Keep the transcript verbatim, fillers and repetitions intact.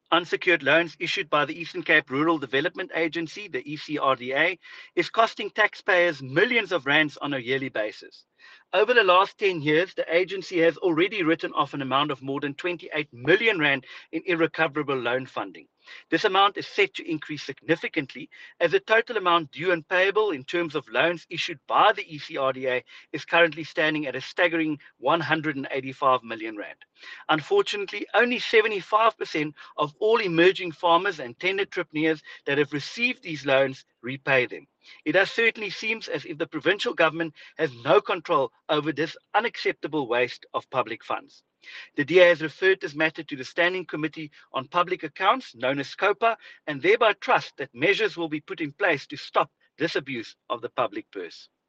Unsecured loans issued by the Eastern Cape Rural Development Agency, the E C R D A, is costing taxpayers millions of rands on a yearly basis. Over the last ten years, the agency has already written off an amount of more than twenty-eight million rand in irrecoverable loan funding. This amount is set to increase significantly as the total amount due and payable in terms of loans issued by the E C R D A is currently standing at a staggering one hundred eighty-five million rand. Unfortunately, only seventy-five percent of all emerging farmers and tender entrepreneurs that have received these loans repay them. It does certainly seems as if the provincial government has no control over this unacceptable waste of public funds. The D A has referred this matter to the Standing Committee on Public Accounts, known as SCOPA, and thereby trust that measures will be put in place to stop this abuse of the public purse.